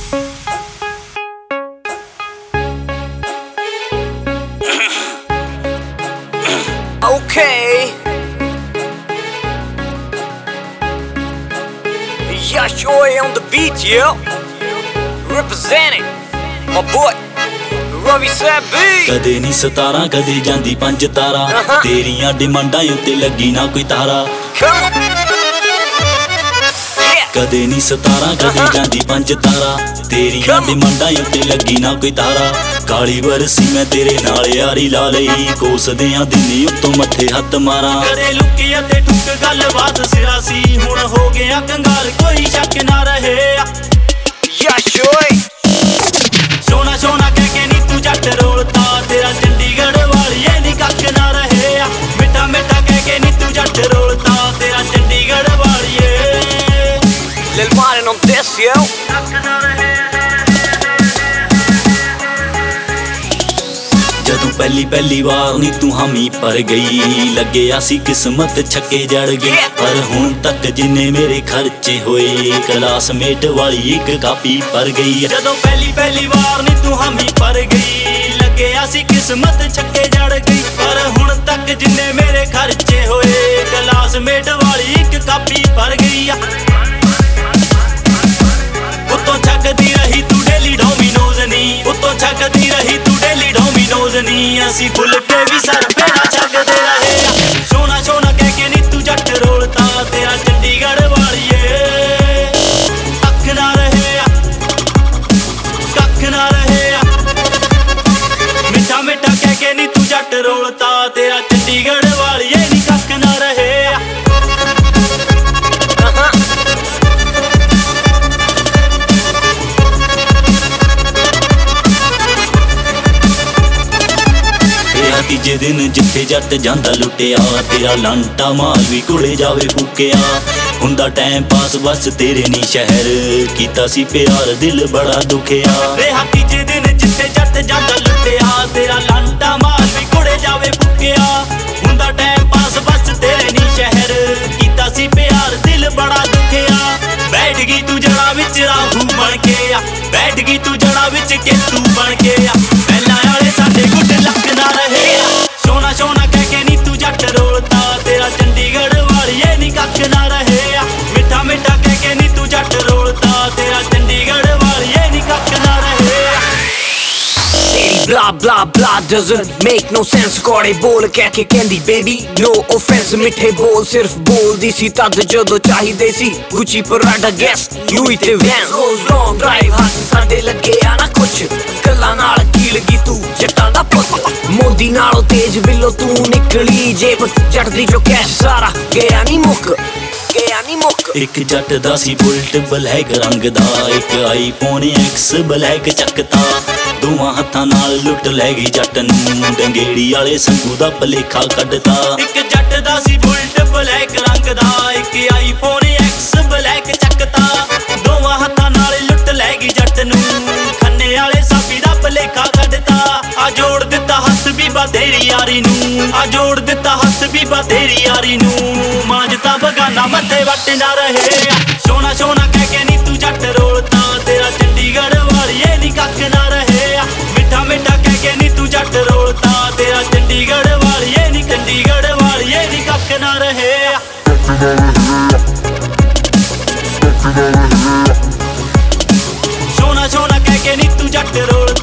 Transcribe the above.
Okay. Yash Oi on the beat, yo. Representing my boy Ravi Sabi. ਕਦੇ ਨਹੀਂ 17 ਕਦੇ ਜਾਂਦੀ 5 ਤਾਰਾ ਤੇਰੀਆਂ ਡਿਮਾਂਡਾਂ ਉੱਤੇ ਲੱਗੀ ਨਾ ਕੋਈ ਤਾਰਾ ਕਦੇ ਨਹੀਂ 17 ਕਦੇ ਜਾਂਦੀ 5 ਤਾਰਾ ਤੇਰੀਆਂ ਡਿਮਾਂਡਾਂ ਉੱਤੇ ਲੱਗੀ ਨਾ ਕੋਈ ਤਾਰਾ ਕਾਲੀ ਵਰਸੀ ਮੈਂ ਤੇਰੇ ਨਾਲ ਯਾਰੀ ਲਾ ਲਈ ਕੋਸਦਿਆਂ ਦਿਨੀ ਉੱਤੋਂ ਮੱਥੇ ਹੱਥ ਮਾਰਾਂ ਕਦੇ ਲੁੱਕੀ ਅਤੇ ਠੁੱਕ ਗੱਲਬਾਤ ਸਿਰਾ ਸੀ ਹੁਣ ਹੋ ਗਿਆ ਕੰਗਾਲ ਕੋਈ ਸ਼ੱਕ ਨਾ ਰਹੇ Yash Oi. ਸੋਨਾ ਸੋਨਾ ਕਹਿ ਕੇ ਨੀ ਤੂੰ ਜੱਟ ਰੋਲਤਾ ਤੇਰਾ ਚੰਡੀਗੜ੍ਹ ਵਾਲੀਏ ਨੀ ਕੱਖ ਨਾ ਰਹੇ ਮਿੱਠਾ ਮਿੱਠਾ ਕਹਿ ਕੇ ਨੀ ਤੂੰ ਜੱਟ ਰੋਲਤਾ ਤੇਰਾ Chandigarh ਵਾਲੀਏ Lil Martin on this, yo. ਜਦੋਂ ਪਹਿਲੀ ਵਾਰ ਨੀ ਤੂੰ ਹਾਮੀ ਪਰ ਗਈ ਲੱਗਿਆ ਸੀ ਕਿਸਮਤ ਛੱਕੇ ਜੜ ਗਈ ਪਰ ਹੁਣ ਤੱਕ ਜਿੰਨੇ ਮੇਰੇ ਖਰਚੇ ਹੋਏ ਕਲਾਸਮੇਟ ਵਾਲੀ ਇੱਕ ਕਾਪੀ ਪਰ ਗਈ ਜਦੋਂ ਪਹਿਲੀ ਵਾਰ ਨੀ ਤੂੰ ਹਾਮੀ ਪਰ ਗਈ ਲੱਗਿਆ ਸੀ ਕਿਸਮਤ ਛੱਕੇ ਜੜ ਗਈ ਪਰ ਹੁਣ ਤੱਕ ਜਿੰਨੇ ਮੇਰੇ ਖਰਚੇ ਹੋਏ ਕਲਾਸਮੇਟ ਵਾਲੀ ਇੱਕ ਕਾਪੀ ਪਰ ਗਈ ਉੱਤੋਂ ਛੱਕਦੀ ਰਹੀ ਤੂੰ ਡੇਲੀ ਡੋਮੀਨੋਜ਼ ਨੀ ਉੱਤੋਂ ਛੱਕਦੀ ਰਹੀ ਤੂੰ ਡੇਲੀ ਡੋਮੀਨੋਜ਼ ਨੀ ਅਸੀਂ ਭੁੱਲ ਕੇ ਵੀ ਸਰ ਫੇਰਾ ਛੱਕਦੇ ਰਹੇ ਸੋਨਾ ਸੋਨਾ ਕਹਿ ਕੇ ਨੀ ਤੂੰ ਜੱਟ ਰੋਲਤਾ ਤੇਰਾ ਚੰਡੀਗੜ੍ਹ ਵਾਲੀਏ ਕੱਖ ਨਾ ਰਹੇ ਕੱਖ ਨਾ ਰਹੇ ਮਿੱਠਾ ਮਿੱਠਾ ਕਹਿ ਕੇ ਨੀ ਤੂੰ ਜੱਟ ਰੋਲਤਾ ਤੇਰਾ ਚੰਡੀਗੜ੍ਹ ਵਾਲੀਏ ਨੀ ਕੱਖ ਨਾ ਰਹੇ ਤੀਜੇ ਦਿਨ ਜਿੱਥੇ ਜੱਟ ਜਾਂਦਾ ਲੁੱਟਿਆ ਤੇਰਾ ਲਾਂਟਾ ਮਾਲ ਵੀ ਕੋਲੇ ਜਾਵੇ ਫੁੱਕਿਆ ਹੁੰਦਾ ਟਾਈਮ ਪਾਸ ਬਸ ਤੇਰੇ ਨੀ ਸ਼ਹਿਰ ਕੀਤਾ ਸੀ ਪਿਆਰ ਦਿਲ ਬੜਾ ਦੁਖਿਆ ਰਿਹਾ ਤੀਜੇ ਦਿਨ ਜਿੱਥੇ ਜੱਟ ਜਾਂਦਾ ਲੁੱਟਿਆ ਤੇਰਾ ਲਾਂਟਾ ਮਾਲ ਵੀ ਕੋਲੇ ਜਾਵੇ ਫੁੱਕਿਆ ਹੁੰਦਾ ਟਾਈਮ ਪਾਸ ਬਸ ਤੇਰੇ ਨੀ ਸ਼ਹਿਰ ਕੀਤਾ ਸੀ ਪਿਆਰ ਦਿਲ ਬੜਾ ਦੁਖਿਆ ਬੈਠ ਗਈ ਤੂੰ ਜੜਾ ਵਿੱਚ ਰਾਹੂ ਬਣ ਕੇ ਬੈਠ ਗਈ ਤੂੰ ਜੜਾ ਵਿੱਚ ਕੇਤੂ ਬਣ ਕੇ ਪਹਿਲਾਂ ਵਾਲੇ ਸਾਡੇ ਗੁੱਟ ਲੱਕ ਨਾ ਰਹੇ ਸੋਨਾ ਸੋਨਾ ਕਹਿ ਕੇ ਨੀ ਤੂੰ ਜੱਟ ਰੋਲਤਾ ਤੇਰਾ ਚੰਡੀਗੜ੍ਹ ਵਾਲੀਏ ਨੀ ਕੱਖ ਨਾ ਰਹੇ ਮਿੱਠਾ ਮਿੱਠਾ ਕਹਿ ਕੇ ਨੀ ਤੂੰ ਜੱਟ ਰੋਲਤਾ ਤੇਰਾ ਚੰਡੀਗੜ੍ਹ ਵਾਲੀਏ ਨੀ ਕੱਖ ਨਾ ਰਹੇ Blah blah blah doesn't make no sense ਕੋੜੇ ਬੋਲ ਕਹਿ ਕੇ ਕਹਿੰਦੀ baby no offense ਮਿੱਠੇ ਬੋਲ ਸਿਰਫ ਬੋਲਦੀ ਸੀ ਤਦ ਜਦੋਂ ਚਾਹੀਦੇ ਸੀ ਗੁੱਚੀ ਪਰਾਡਾ ਗੈਸ ਲੂਈ ਤੇ ਵੈਂਸ ਰੋਜ਼ ਲੌਂਗ ਡਰਾਈਵ ਹੱਥ ਸਾਡੇ ਲੱਗਿਆ ਨਾ ਕੁਛ ਗੱਲਾਂ ਨਾਲ ਕੀਲ ਗਈ ਤੂੰ ਜੱਟਾਂ ਦਾ ਪੁੱਤ ਮੋਦੀ ਨਾਲੋਂ ਤੇਜ਼ ਬਿੱਲੋ ਤੂੰ ਨਿਕਲੀ ਜੇਬ ਜੱਟ ਦੀ ਜੋ ਕੈਸ਼ ਸਾਰਾ ਗਿਆ ਨੀ ਮੁੱਕ ਇੱਕ ਜੱਟ ਦਾ ਸੀ ਬੁਲਟ ਬਲੈਕ ਰੰਗ ਦਾ ਇੱਕ ਆਈਫੋਨ X ਬਲੈਕ ਚੱਕਤਾ ਦੋਵਾਂ ਹੱਥਾਂ ਨਾਲ ਲੁੱਟ ਲੈ ਗਈ ਜੱਟ ਨੂੰ ਡੰਗੇੜੀ ਵਾਲੇ ਸੰਗੂ ਦਾ ਭਲੇਖਾ ਕੱਢਤਾ ਇੱਕ ਜੱਟ ਦਾ ਸੀ ਬੁਲਟ ਬਲੈਕ ਰੰਗ ਦਾ ਇੱਕ ਆਈਫੋਨ X ਬਲੈਕ ਚੱਕਤਾ ਦੋਵਾਂ ਹੱਥਾਂ ਨਾਲ ਲੁੱਟ ਲੈ ਗਈ ਜੱਟ ਨੂੰ ਖੰਨੇ ਵਾਲੇ ਸਾਬੀ ਦਾ ਭਲੇਖਾ ਕੱਢਤਾ ਆ ਜੋੜ ਦਿੱਤਾ ਹੱਥ ਬੀਬਾ ਤੇਰੀ ਯਾਰੀ ਨੂੰ ਆ ਜੋੜ ਦਿੱਤਾ ਹੱਥ ਬੀਬਾ ਤੇਰੀ ਯਾਰੀ ਨੂੰ ਮਾਂਜਤਾ ਬਗਾਨਾ ਮੱਥੇ ਵੱਟ ਨਾ ਰਹੇ ਸੋਨਾ ਸੋਨਾ ਕਹਿ ਕੇ ਨੀ ਤੂੰ ਜੱਟ ਰੋਲਤਾ ਤੇਰਾ ਚੰਡੀਗੜ੍ਹ ਵਾਲੀਏ ਨੀ ਕੱਖ ਨਾ ਰਹੇ ਮਿੱਠਾ ਮਿੱਠਾ ਕਹਿ ਕੇ ਨੀ ਤੂੰ ਜੱਟ ਰੋਲਤਾ ਤੇਰਾ ਚੰਡੀਗੜ੍ਹ ਵਾਲੀਏ ਨੀ ਕੱਖ ਨਾ ਰਹੇ ਸੋਨਾ ਸੋਨਾ ਕਹਿ ਕੇ ਨੀ ਤੂੰ ਜੱਟ ਰੋਲਤਾ